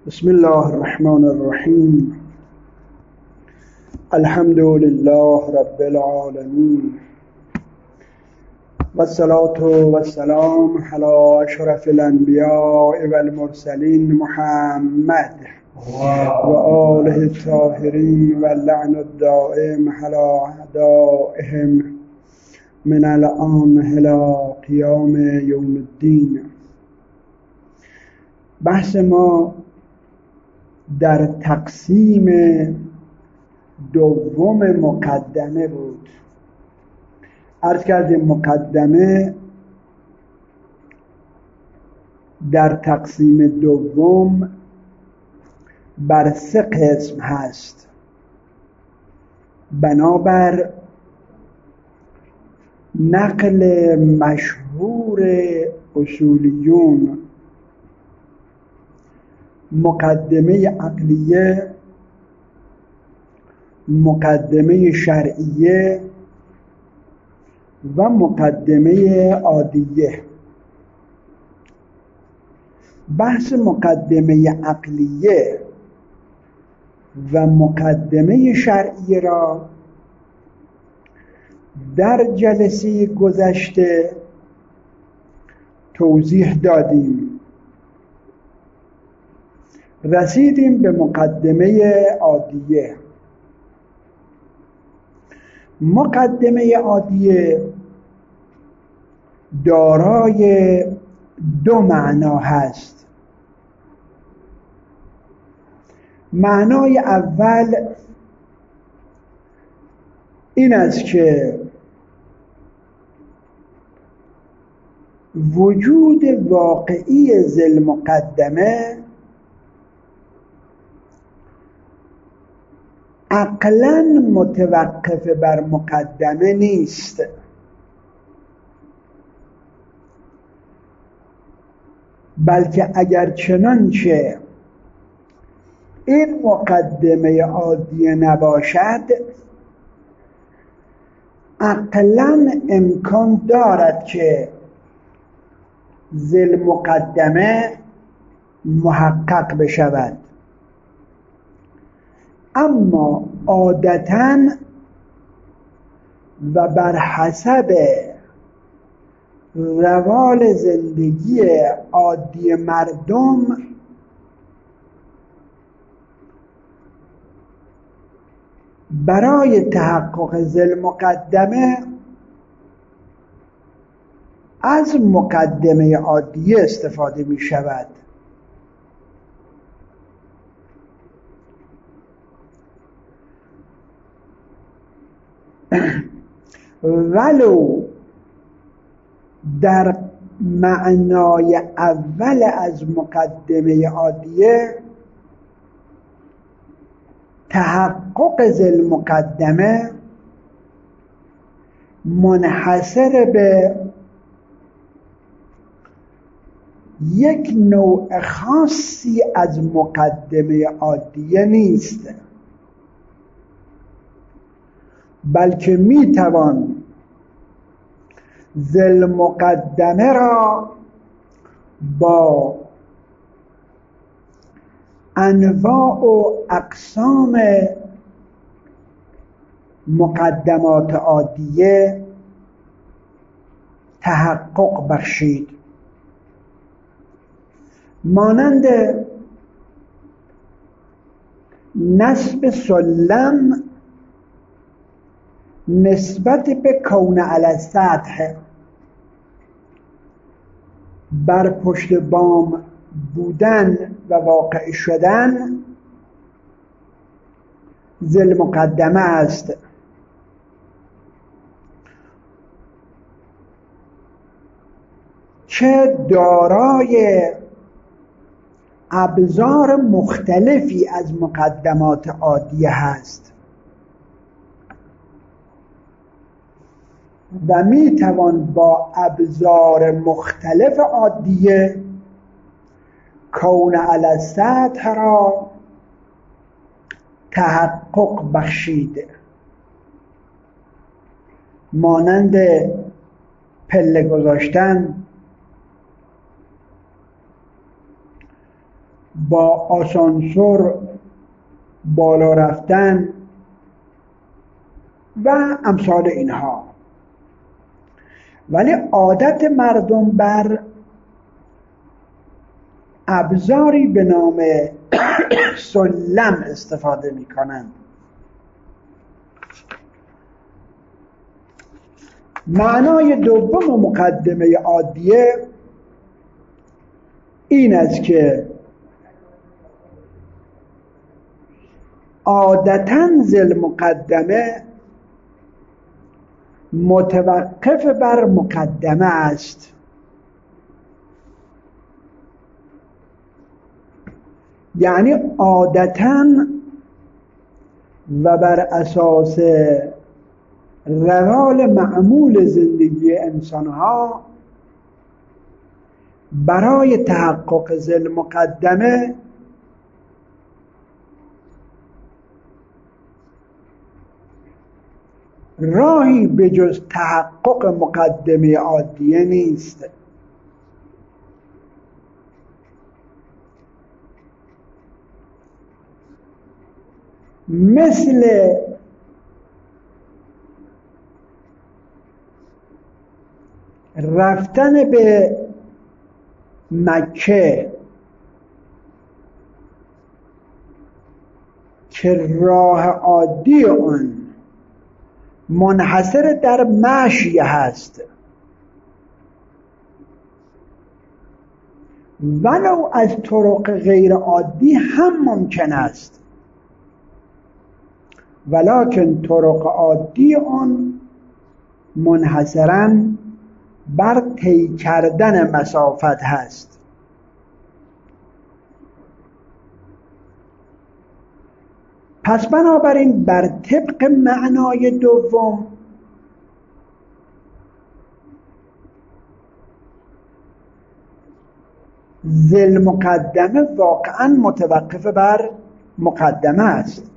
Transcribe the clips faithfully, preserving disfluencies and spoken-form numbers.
بسم الله الرحمن الرحیم. الحمد لله رب العالمین و الصلاة و السلام علی اشرف الانبیاء و المرسلین محمد و آله الطاهرین و اللعن الدائم علی اعدائهم من الآن الی قیام یوم الدین. بحث ما در تقسیم دوم مقدمه بود. عرض کردیم مقدمه در تقسیم دوم بر سه قسم هست. بنابر نقل مشهور اصولیون، مقدمه عقلیه، مقدمه شرعیه و مقدمه عادیه. بحث مقدمه عقلیه و مقدمه شرعیه را در جلسه گذشته توضیح دادیم. رسیدیم به مقدمه عادیه. مقدمه عادیه دارای دو معنا هست. معنای اول این است که وجود واقعی ذی مقدمه عقلاً متوقف بر مقدمه نیست، بلکه اگر چنانچه این مقدمه عادیه نباشد، عقلاً امکان دارد که ذی مقدمه محقق بشود. اما عادتاً و بر حسب روال زندگی عادی مردم برای تحقق ذی مقدمه از مقدمه عادیه استفاده می شود. ولو در معنای اول از مقدمه عادیه تحقق ذی مقدمه منحصر به یک نوع خاصی از مقدمه عادیه نیست، بلکه میتوان ذی مقدمه را با انواع و اقسام مقدمات عادیه تحقق بخشید. مانند نصب سلم نسبت به کون علی السطح، بر پشت بام بودن و واقع شدن ذی مقدمه است. چه دارای ابزار مختلفی از مقدمات عادیه هست و می توان با ابزار مختلف عادیه کون علی السطح را تحقق بخشید. مانند پله گذاشتن، با آسانسور بالا رفتن و امثال اینها. ولی عادت مردم بر ابزاری به نام سلم استفاده می کنند. معنای دوم مقدمه عادیه این است که عادتاً ذل مقدمه متوقف بر مقدمه است. یعنی عادتاً و بر اساس روال معمول زندگی انسانها برای تحقق ذل مقدمه راهی به جز تحقق مقدمه عادیه نیست. مثل رفتن به مکه که راه عادی آن منحصر در مشی هست، ولو از طرق غیر عادی هم ممکن است، ولکن طرق عادی آن منحصراً بر طی کردن مسافت هست. پس بنابراین بر طبق معنای دوم ذل مقدمه واقعا متوقف بر مقدمه است،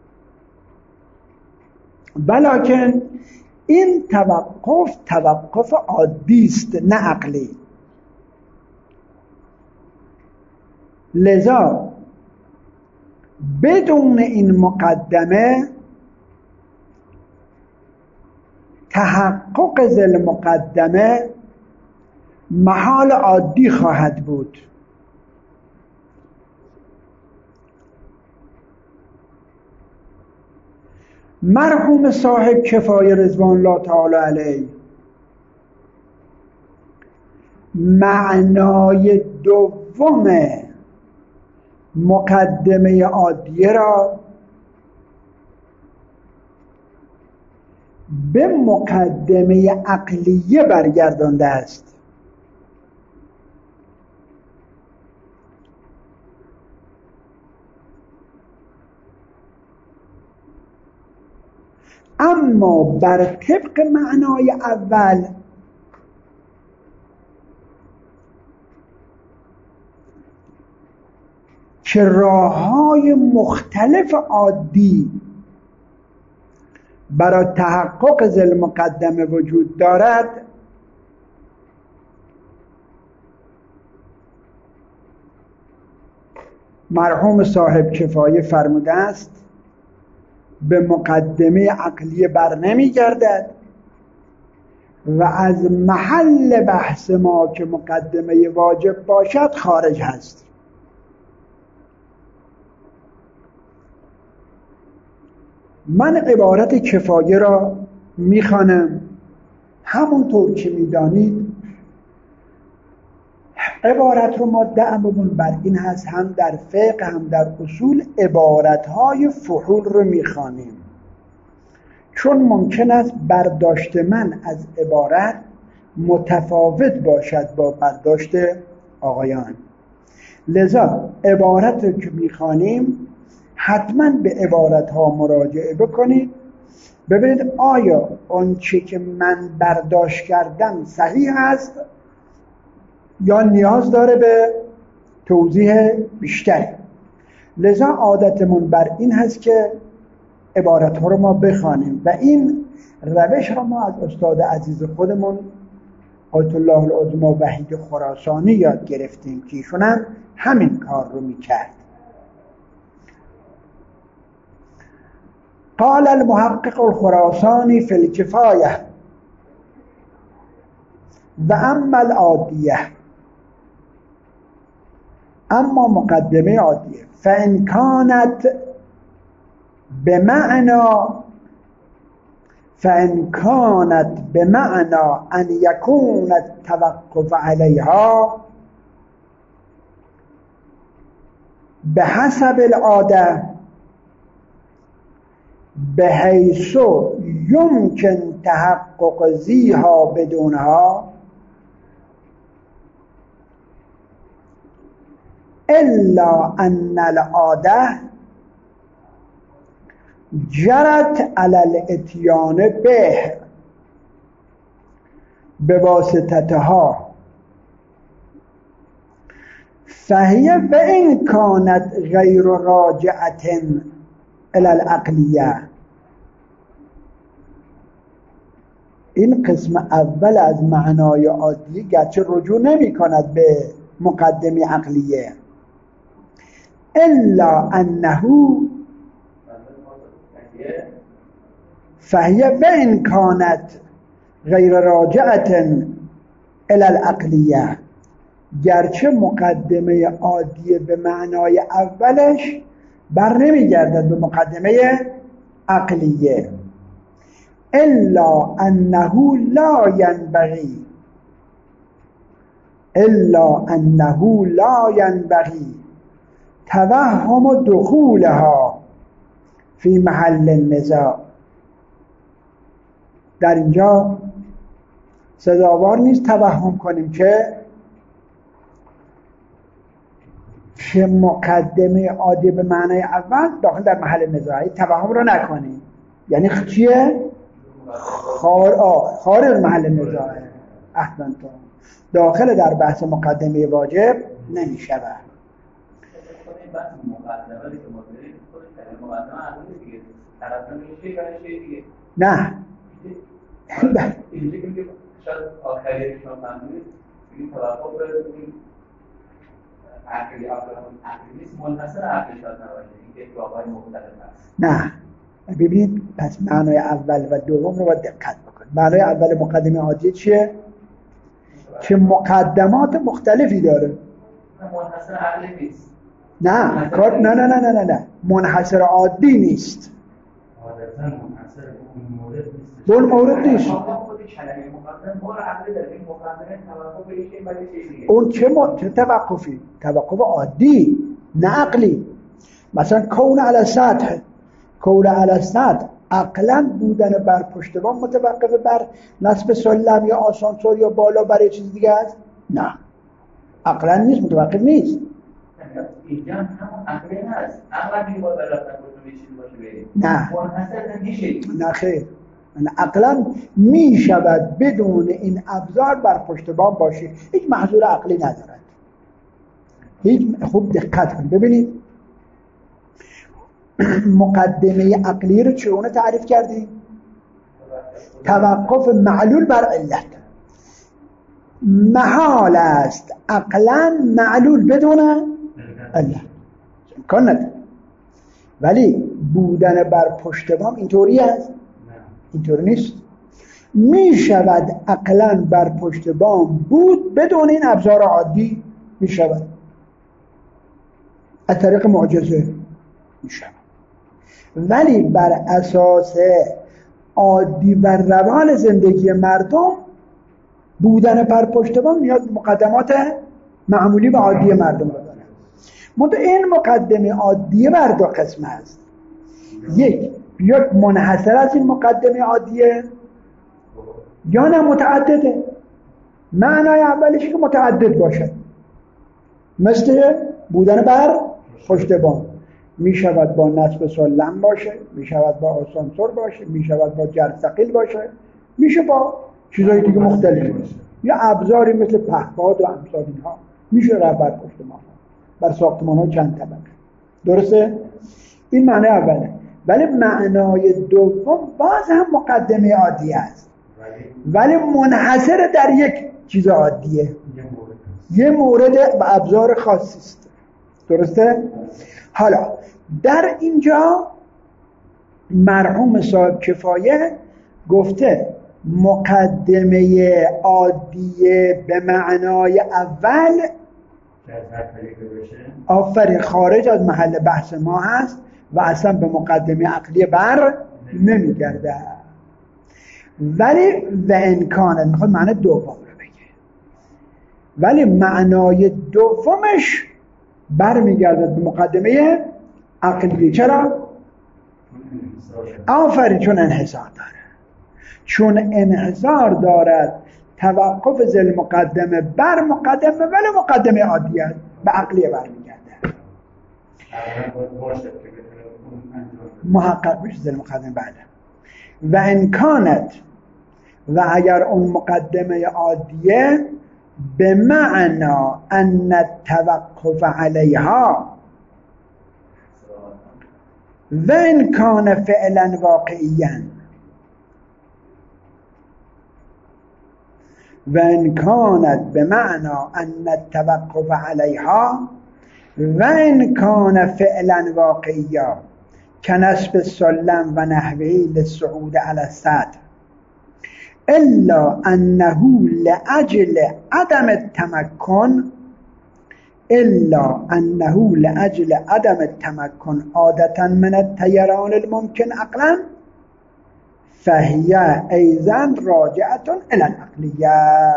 ولکن این توقف توقف عادی است نه عقلی. لذا بدون این مقدمه تحقق ذل مقدمه محال عادی خواهد بود. مرحوم صاحب کفایه رضوان الله تعالی علیه معنای دوم مقدمه عادیه را به مقدمه عقلیه برگردانده است. اما بر طبق معنای اول که راه‌های مختلف عادی برای تحقق ذل مقدمه وجود دارد، مرحوم صاحب کفایه فرموده است به مقدمه عقلیه بر نمی گردد و از محل بحث ما که مقدمه واجب باشد خارج هست. من عبارت کفایه را میخوانم. همونطور که میدانید عبارت رو ما دعممون بر این هست، هم در فقه هم در اصول عبارتهای فحول رو میخوانیم، چون ممکن است برداشت من از عبارت متفاوت باشد با برداشت آقایان. لذا عبارت رو که میخوانیم حتما به عبارتها مراجعه بکنید، ببینید آیا آنچه که من برداشت کردم صحیح است یا نیاز داره به توضیح بیشتری. لذا عادتمون بر این هست که عبارتها رو ما بخوانیم و این روش را ما از استاد عزیز خودمون آیت الله العظمی وحید خراسانی یاد گرفتیم که ایشون هم همین کار رو میکرد. قال المحقق الخراسانی فی الکفایه و اما العادیه، اما مقدمه عادیه فان کانت بمعنى فان کانت بمعنى ان یکون التوقف علیها بحسب العاده بحيث يمكن تحقق ذيها بدونها إلا أن العادة جرت على الاتيان به بواسطتها فهي وإن كانت غير راجعة إلى العقلیه. این قسم اول از معنای عادی گرچه رجوع نمی کند به مقدمه عقلیه، الا انه فهی و ان کانت غیر راجعة الى العقلیه، گرچه مقدمه عادی به معنای اولش بر نمی گردد به مقدمه عقلیه، الا انه لا ینبغی الا انه لا ینبغی توهم دخولها فی محل النزاع. در اینجا سزاوار نیست توهم کنیم که که مقدمه عادی به معنای اول داخل در محل نزاعی توهم رو نکنیم. یعنی چیه؟ خار آه خارج محل نزاعه احسن تو داخل در بحث مقدمه واجب نمی شود. نه نه ببینید، پس معنای اول و دوم رو باید دقت بکنید. معنای اول مقدمه عادی چیه؟ که مقدمات مختلفی داره. منحصر عقلی نیست. نه کار نه نه نه نه نه نه منحصر عادی نیست. عادتاً منحصر اون مورد نیست. اون مورد نیست. اون چه م... چه توقفی؟ توقف عادی نه عقلی. مثلا کون علی سطح، کون علی سطح عقلا بودن بر پشت بام متوقف بر نصب سلم یا آسانسور یا بالا برای چیز دیگه است؟ نه عقلا نیست، متوقف نیست. اینجا همون عقلی هست. عقلا میباید برای رفتن کتون چیزی باشه بریم. نه منحصر نمیشه. نه خیر، عقلا می شود بدون این ابزار بر پشت بام باشه، هیچ محظور عقلی ندارد. هیچ خوب دقت کنید ببینید مقدمه عقلی رو چگونه تعریف کردیم؟ توقف معلول بر علت. محال است عقلا معلول بدون علت، امکان نداره. ولی بودن بر پشت بام اینطوری است؟ اینطور نیست. می شود عقلا بر پشت بام بود بدون این ابزار عادی، می شود از طریق معجزه می شود. ولی بر اساس عادی و روان زندگی مردم بودن بر پشت بام نیاز مقدمات معمولی و عادی مردم رو داره. منتها این مقدمه عادی بر دو قسم است. یک یک منحصر از این مقدمه عادیه یا نه متعدده. معنای اولیش که متعدد باشه، مثل بودن بر پشت بام. می شود با نصب سلم باشه، می شود با آسانسور باشه، می شود با جر ثقیل باشه، میشه با چیزهای دیگه مختلف باشه، یا ابزاری مثل پهپاد و امثال اینها میشه رفت بر پشت ما بر ساختمان ها چند طبقه. درسته؟ این معنی اوله. ولی معنای دوم باز هم مقدمه عادی است، ولی منحصر در یک چیز عادیه، یه مورد و ابزار خاصی است. درسته؟ حالا در اینجا مرحوم صاحب کفایه گفته مقدمه عادیه به معنای اول آفرین خارج از محل بحث ما هست و اصلا به مقدمه عقلی بر نمیگرده، ولی و امکانه میخواد معنی دوم رو بگه، ولی معنای دومش برمیگرده به مقدمه عقلیه. چرا؟ آفرین چون انحصار داره، چون انحصار دارد توقف ذل مقدمه بر مقدمه ولی مقدمه عادیه به عقلیه برمیگرده. محقق بشه ذل مقدمه بله. و امکانت و اگر اون مقدمه عادیه به معنا ان التوقف علیها و امکان فعلا واقعیا و امکانت به معنا ان التوقف علیها و امکان فعلا واقعیا کنسب السلم و نحوه للصعود علی السطح الا انه لاجل عدم التمکن الا انه لاجل عدم التمکن عادتا من الطیران الممکن عقلا فهی ایضا راجعه الی العقلیه.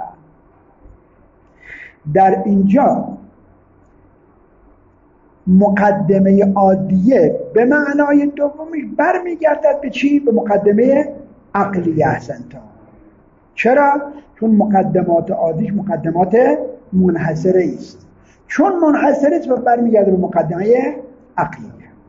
در اینجا مقدمه عادیه به معنای دومش برمیگردد به چی؟ به مقدمه عقلیه. احسنتا. چرا؟ چون مقدمات عادیش مقدمات منحصره است، چون منحصره است و برمیگرده به مقدمه عقلیه.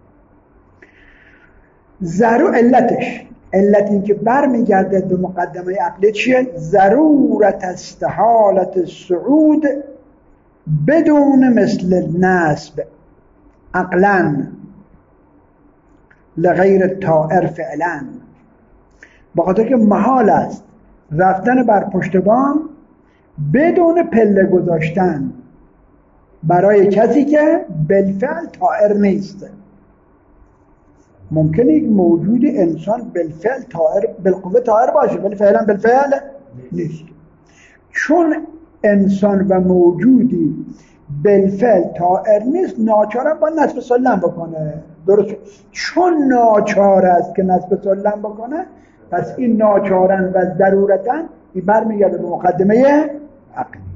ضرور علتش علت این که برمیگرده به مقدمه عقلیه چیه؟ ضرورت استحالت الصعود بدون مثل نسب عقلا لغیر طائر فعلا، بخاطر که محال است رفتن بر پشت بام بدون پله گذاشتن برای کسی که بالفعل طائر نیست. ممکنه یک موجود انسان بالفعل طائر بالقوه طائر باشه ولی فعلا بالفعل نیست. چون انسان و موجودی بالفعل طائر نیست ناچار با نصب سلم بکنه. درست؟ چون ناچار است که نصب سلم بکنه پس این ناچارن و ضرورتاً این برمیگرده به مقدمه عقلیه.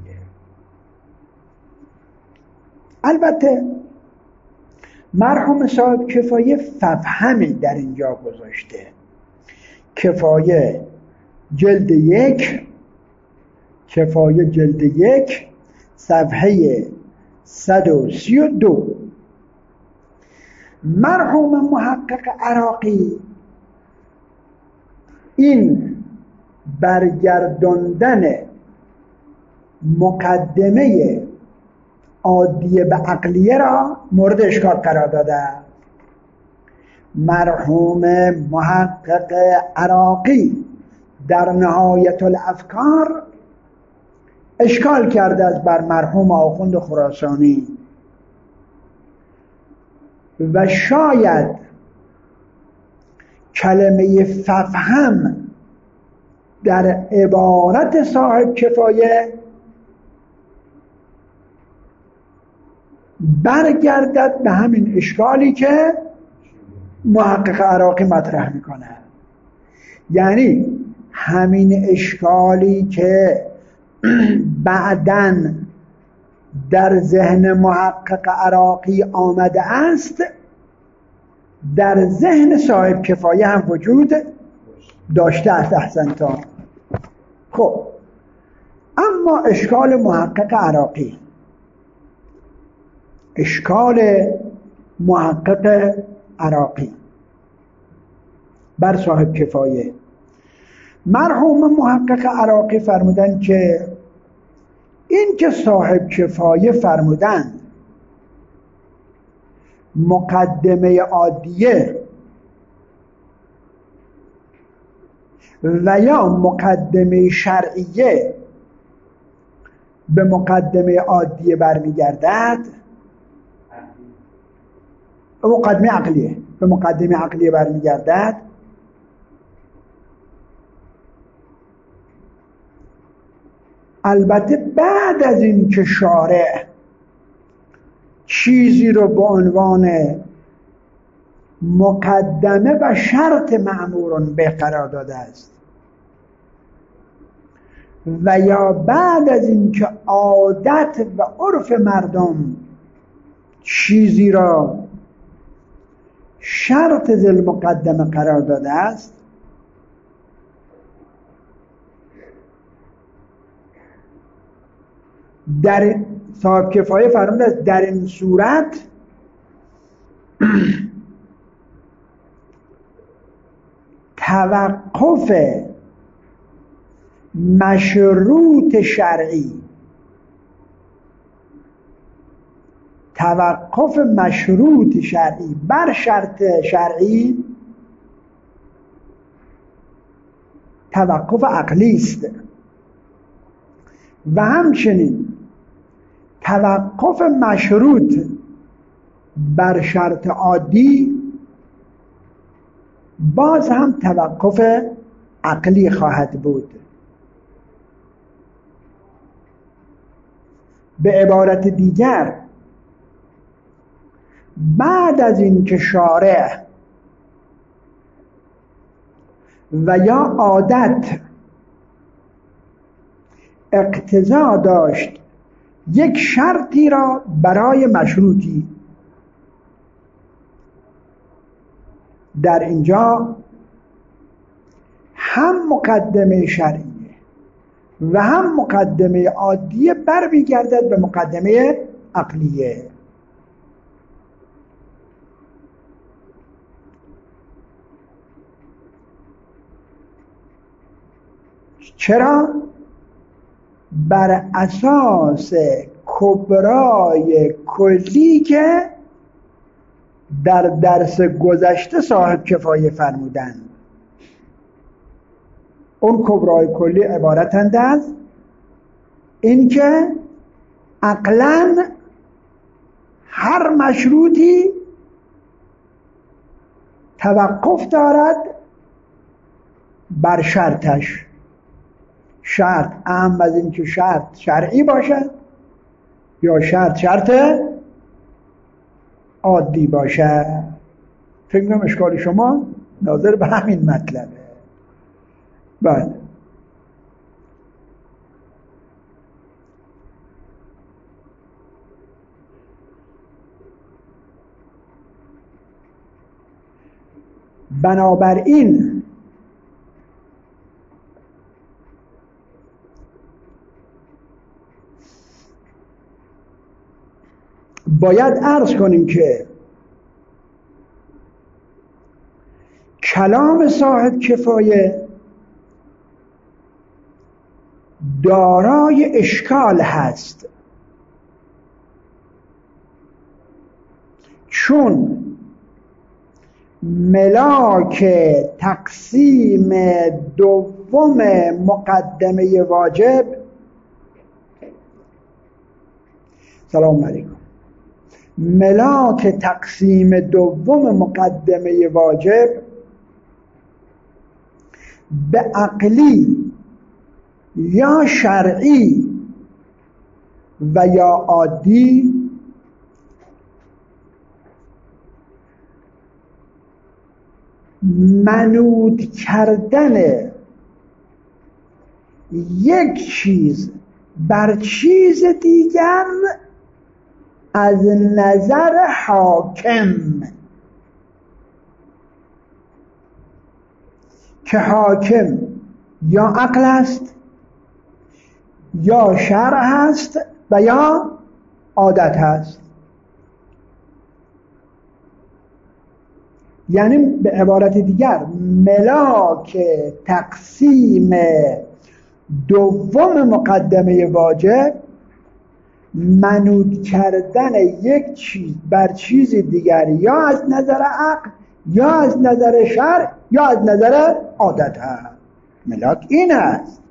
البته مرحوم صاحب کفایه ففهمی در اینجا گذاشته. کفایه جلد یک کفایه جلد یک صفحه صد و سی و دو مرحوم محقق عراقی این برگرداندن مقدمه عادیه به عقلیه را مورد اشکال قرار داده. مرحوم محقق عراقی در نهایت الافکار اشکال کرده است بر مرحوم آخوند خراسانی و شاید کلمه ففهم در عبارت صاحب کفایه برگردد به همین اشکالی که محقق عراقی مطرح میکنه، یعنی همین اشکالی که بعداً در ذهن محقق عراقی آمده است در ذهن صاحب کفایه هم وجود داشته است. احسنتا. خب اما اشکال محقق عراقی اشکال محقق عراقی بر صاحب کفایه، مرحوم محقق عراقی فرمودن که این که صاحب کفایه فرمودن مقدمه عادیه و یا مقدمه شرعیه به مقدمه عادیه برمیگردد، مقدمه عقلیه، به مقدمه عقلیه برمیگردد. البته بعد از این که شارع چیزی رو به عنوان مقدمه و شرط مأمورون به قرار داده است و یا بعد از این که عادت و عرف مردم چیزی را شرط ذل مقدمه قرار داده است، در صاحب کفایه فرموده است در این صورت توقف مشروط شرعی توقف مشروط شرعی بر شرط شرعی توقف عقلی است و همچنین توقف مشروط بر شرط عادی باز هم توقف عقلی خواهد بود. به عبارت دیگر بعد از این که شارع و یا عادت اقتضا داشت یک شرطی را برای مشروطی، در اینجا هم مقدمه شرعیه و هم مقدمه عادیه برمیگردد به مقدمه عقلیه. چرا؟ بر اساس کبرای کلی که در درس گذشته صاحب کفایه فرمودند. اون کبرای کلی عبارتند از اینکه عقلاً هر مشروطی توقف دارد بر شرطش، شرط اهم از این که شرط شرعی باشد یا شرط شرط عادی باشد. فکر کنم اشکال شما ناظر به همین مطلبه. بله، بنابراین باید عرض کنیم که کلام صاحب کفایه دارای اشکال هست، چون ملاک تقسیم دوم مقدمه واجب سلام علیکم ملاک تقسیم دوم مقدمه واجب به عقلی یا شرعی و یا عادی منوط کردن یک چیز بر چیز دیگر از نظر حاکم که حاکم یا عقل است یا شرع هست و یا عادت هست. یعنی به عبارت دیگر ملاک تقسیم دوم مقدمه واجب منوط کردن یک چیز بر چیز دیگر یا از نظر عقل یا از نظر شرع یا از نظر عادت هست. ملاک این است.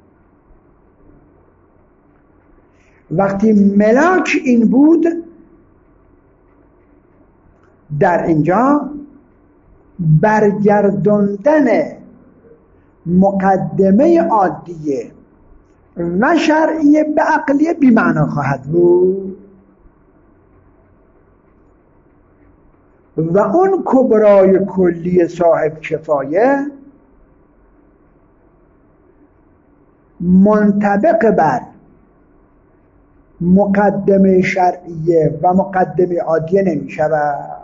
وقتی ملاک این بود در اینجا برگردوندن مقدمه عادیه و شرعیه به عقلیه بی معنا خواهد بود و اون کبرای کلی صاحب کفایه منطبق بر مقدمه شرعیه و مقدمه عادیه نمی شود.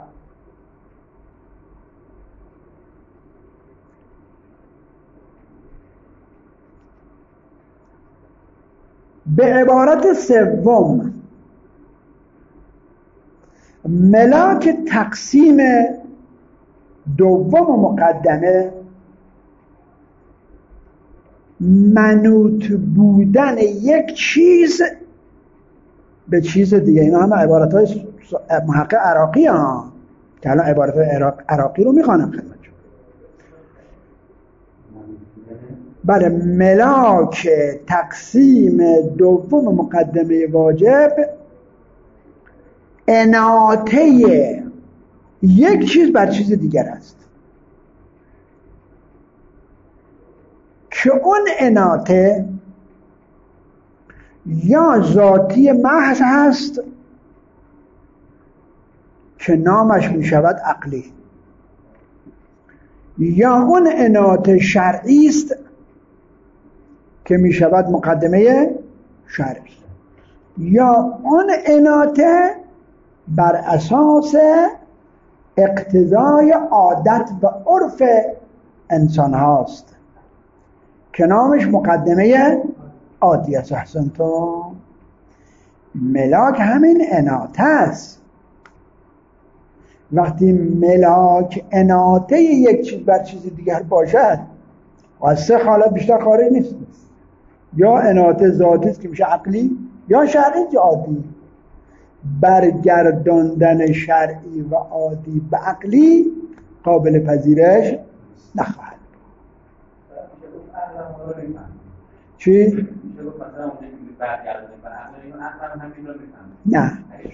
به عبارت سوم، ملاک تقسیم دوم مقدمه منوط بودن یک چیز به چیز دیگه. اینا همه عبارت های محقق عراقی ها که الان عبارت های عراقی رو میخوانم خدمت. بله، ملاک تقسیم دوم مقدمه واجب اناطه یک چیز بر چیز دیگر است که اون اناطه یا ذاتی محض هست که نامش می شود عقلی، یا اون اناطه شرعی است که می شود مقدمه شرعی، یا اون اناطه بر اساس اقتضای عادت و عرف انسان هاست که نامش مقدمه عادی است. احسنتم. ملاک همین اناطه است. وقتی ملاک اناطه یک چیز بر چیز دیگر باشد و سه حالت بیشتر خارج نیست، یا اناطه ذاتی است که میشه عقلی، یا شرعی یا عادی. برگرداندن شرعی و عادی به عقلی قابل پذیرش نخواهد. چی؟ نه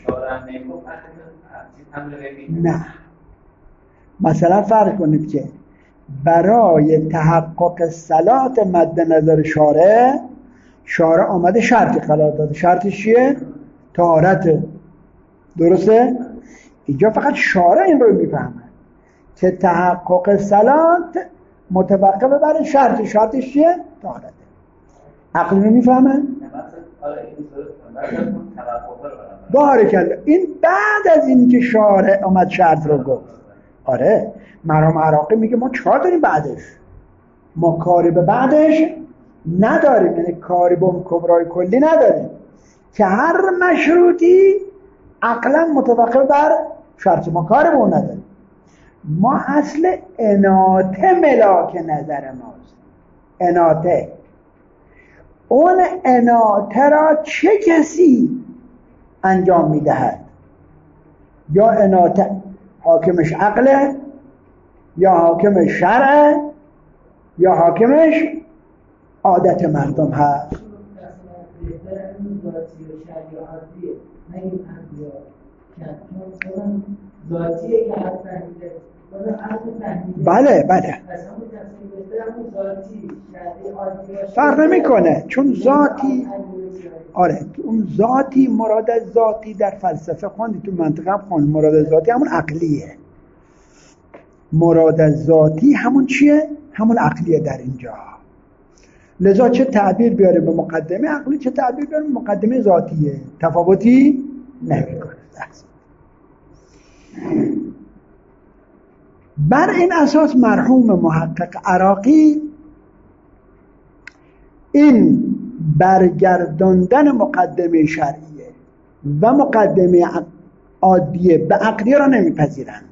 نه مثلا فرق کنید که برای تحقق صلات مد نظر شارع شارع آمده شرطی قرار داده. شرطش چیه؟ طهارت. درسته؟ اینجا فقط شارع این رو میفهمه که تحقق صلات متوقف بر شرط. شرطش چیه؟ طهارت. عقل نمیفهمه؟ بارکالله. این بعد از این که شارع آمد شرط رو گفت. آره، مرحوم عراقی میگه ما چهار داریم بعدش، ما کاری به بعدش نداریم، یعنی کاری به اون کبرای کلی نداریم که هر مشروطی عقلا متوقف بر شرط، ما کاری به اون نداریم. ما اصل اناطه ملاک نظر ماست. اناطه، اون اناطه را چه کسی انجام میدهد؟ یا اناطه حاکمش عقله، یا حاکمش شرعه، یا حاکمش عادت مردم هست. بله بله فرق نمیکنه، چون ذاتی، آره اون ذاتی مراد از ذاتی در فلسفه خوندی، تو منطقه هم خوند، مراد از ذاتی همون عقلیه. مراد از ذاتی همون چیه؟ همون عقلیه در اینجا. لذا چه تعبیر بیاره به مقدمه عقلی، چه تعبیر بیاره به مقدمه ذاتیه، تفاوتی نمیکنه. بر این اساس مرحوم محقق عراقی این برگرداندن مقدمه شرعیه و مقدمه عادیه به عقلیه را نمیپذیرند.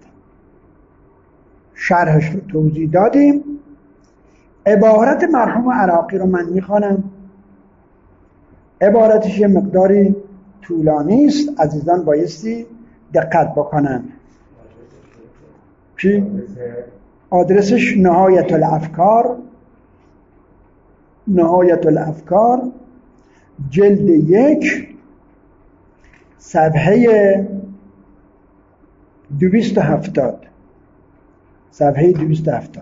شرحش رو توضیح دادیم. عبارت مرحوم عراقی رو من میخوانم. عبارتش یه مقداری طولانی است، عزیزان بایستی دقت بکنن. چی؟ آدرسش نهایت الافکار، نهایت الافکار جلد یک صفحه دویست و هفتاد، صفحه دویست و هفتاد.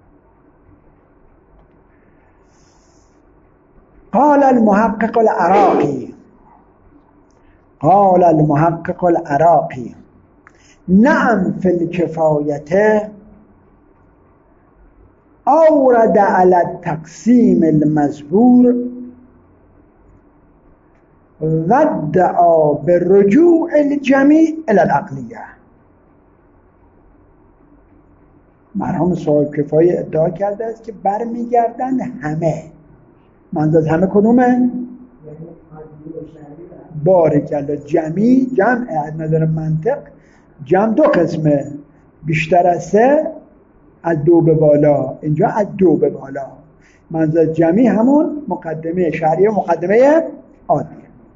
قال المحقق العراقي قال المحقق العراقي نعم في الكفاية أورد على التقسيم المذكور وادعا بالرجوع الجميع إلى العقلية. مرحوم صاحب کفایه ادعا کرده است که برمیگردن همه. منظور همه کدومه؟ بارکالله. جمعی جمع از نظر منطق جمع دو قسمه، بیشتر از سه، از دو به بالا. اینجا از دو به بالا. منظور جمعی همون مقدمه شرعیه و مقدمه عادیه.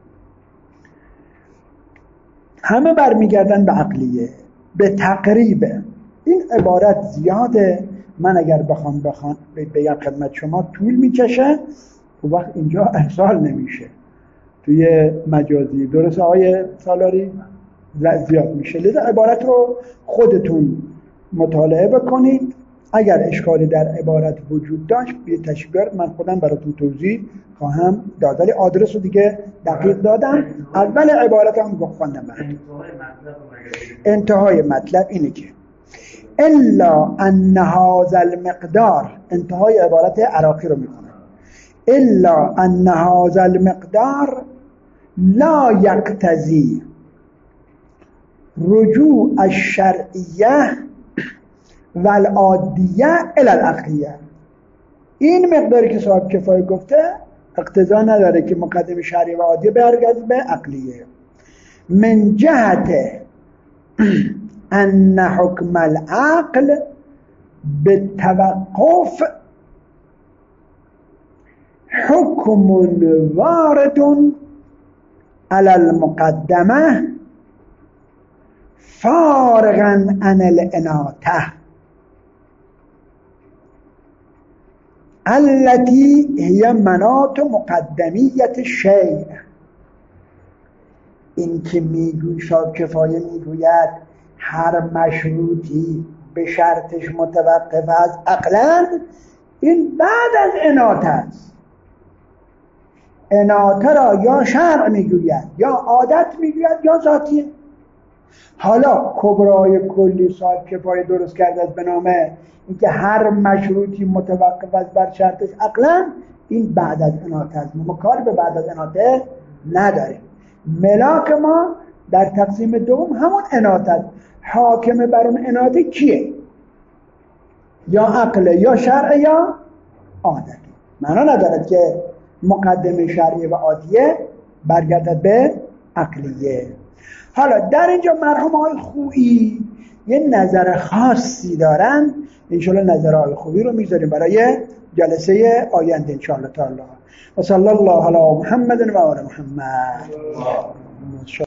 همه برمیگردن به عقلیه. به تقریب این عبارت زیاده، من اگر بخوام بخوام بگم خدمت شما طول میکشه و وقت اینجا احصال نمیشه توی مجازی. درست آقای سالاری؟ زیاد میشه. لذا عبارت رو خودتون مطالعه بکنید. اگر اشکالی در عبارت وجود داشت به تشبیه من خودم براتون توضیح خواهم داد، ولی آدرس رو دیگه دقیق دادم. اول عبارت هم گفتم براتون. انتهای مطلب اینه که الا ان هذا المقدار، انتهای عبارت عراقی رو میکنه، الا ان هذا المقدار لا يقتضي رجوع الشرعیه و العادیه الی العقلیه. این مقداری که صاحب کفایه گفته اقتضا نداره که مقدم شرعی و عادیه برگرده به عقلیه. من جهت ان حکم العقل بالتوقف حکم وارد على المقدمه فارغا عن الاناثه التي هي مناط مقدمیت الشیء. این که میگوی شاید کفایه میگوید هر مشروطی به شرطش متوقف از عقلن، این بعد از اناثه است. اناثه را یا شرع میگوید یا عادت میگوید یا ذاتیه. حالا کبرای کلی صاحب کفایه درست کرده از به نام اینکه هر مشروطی متوقف از بر شرطش عقلن، این بعد از اناثه است. ما کاری به بعد از اناثه نداریم. ملاک ما در تقسیم دوم همون اناثه است. حاکم بر اون اناثه کیه؟ یا عقل یا شرع یا عادت. معنا ندارد که مقدمه شرعی و عادیه برگردد به عقلیه. حالا در اینجا مرحوم آقای خویی یه نظر خاصی دارن، انشالله نظر آقای خویی رو میذاریم برای جلسه آینده انشالله تعالی. و صلی الله علی محمد و آل محمد.